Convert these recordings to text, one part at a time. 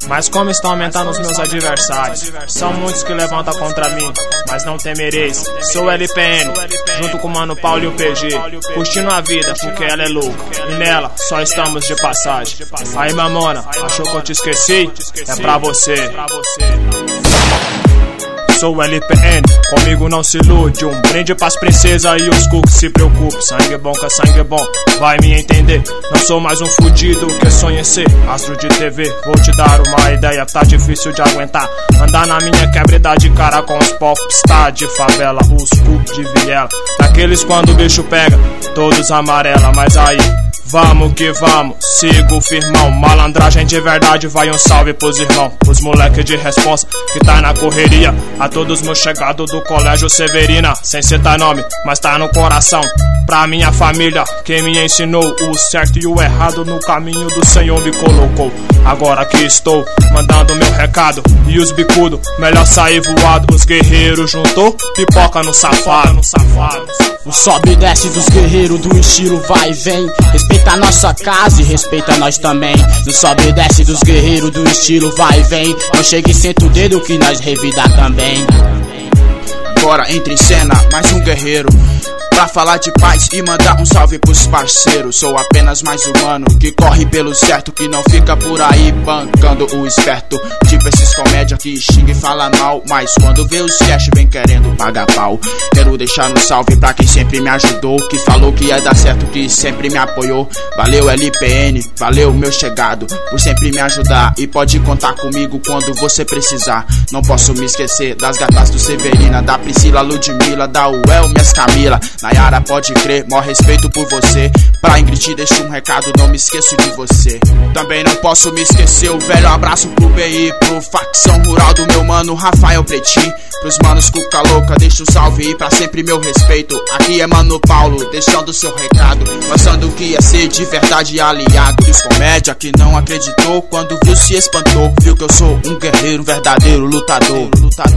Mas como estão aumentando os meus adversários? São muitos que levantam contra mim, mas não temereis. Sou LPN, junto com o Mano Paulo e o PG, curtindo a vida porque ela é louca, e nela só estamos de passagem. Aí mamona, achou que eu te esqueci? É pra você. Sou o LPN, comigo não se ilude. Um brinde pras princesas e os cooks se preocupam. Sangue bom que é sangue bom, vai me entender. Não sou mais um fudido que sonha em ser astro de TV. Vou te dar uma ideia, tá difícil de aguentar. Andar na minha quebra e dar de cara com os popstar de favela, os cooks de viela. Daqueles quando o bicho pega, todos amarela. Mas aí, vamos que vamos, sigo firmão. Malandragem de verdade, vai um salve pros irmãos. Os moleque de responsa que tá na correria. A todos meus chegados do colégio Severina. Sem citar nome, mas tá no coração. Pra minha família, quem me ensinou o certo e o errado no caminho do Senhor me colocou. Agora que estou mandando meu recado. E os bicudos, melhor sair voado. Os guerreiros juntou, pipoca no safado. O sobe e desce dos guerreiros do estilo vai e vem. Respeita a nossa casa e respeita nós também. No sobe e desce dos guerreiros do estilo vai e vem. Não chega e senta o dedo que nós revidar também. Agora entra em cena mais um guerreiro pra falar de paz e mandar um salve pros parceiros. Sou apenas mais humano que corre pelo certo, que não fica por aí bancando o esperto. Tipo esses comédia que xinga e fala mal, mas quando vê os cash vem querendo pagar pau. Quero deixar um salve pra quem sempre me ajudou, que falou que ia dar certo, que sempre me apoiou. Valeu LPN, valeu meu chegado, por sempre me ajudar. E pode contar comigo quando você precisar. Não posso me esquecer das gatas do Severina, da Priscila, Ludmilla, da Uel, minhas Camila. Nayara, pode crer, maior respeito por você. Pra Ingrid deixo um recado, não me esqueço de você. Também não posso me esquecer o velho abraço pro BI, pro facção rural do meu mano Rafael Pretinho. Pros manos Cuca Louca, deixo um salve e pra sempre meu respeito. Aqui é Mano Paulo, deixando seu recado, mostrando que ia ser de verdade aliado. Dos comédia que não acreditou, quando viu se espantou. Viu que eu sou um guerreiro, um verdadeiro lutador.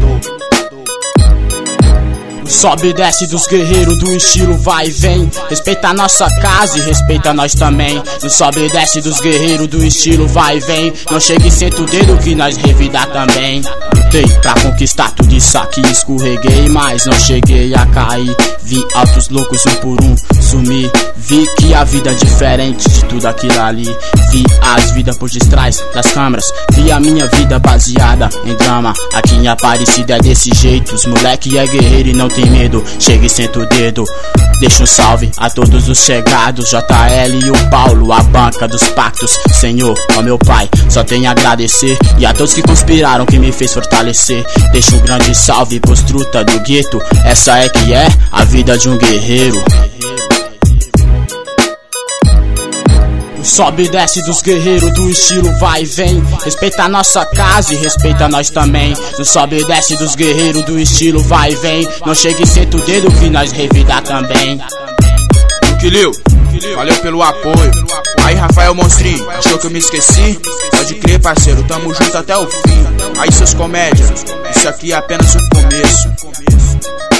Sobe e desce dos guerreiros do estilo vai e vem. Respeita a nossa casa e respeita nós também. No sobe e desce dos guerreiros do estilo vai e vem. Não chega e senta o dedo que nós revidar também. Lutei pra conquistar tudo isso aqui, escorreguei, mas não cheguei a cair. Vi altos loucos um por um sumir. Vi que a vida é diferente de tudo aquilo ali. Vi as vidas por detrás das câmeras. Vi a minha vida baseada em drama. Aqui em Aparecida é desse jeito. Os moleque é guerreiro e não tem medo. Chega e senta o dedo. Deixa um salve a todos os chegados, JL e o Paulo, a banca dos pactos. Senhor, ó meu pai, só tenho a agradecer. E a todos que conspiraram, que me fez fortalecer. Deixa um grande salve pros truta do gueto. Essa é que é a vida de um guerreiro. Sobe e desce dos guerreiros do estilo vai e vem. Respeita a nossa casa e respeita nós também. No sobe e desce dos guerreiros do estilo vai e vem. Não chega e senta o dedo que nós revidar também. Luquilio, valeu pelo apoio. Aí Rafael Monstrinho, achou que eu me esqueci? Pode crer parceiro, tamo junto até o fim. Aí seus comédia, isso aqui é apenas o começo.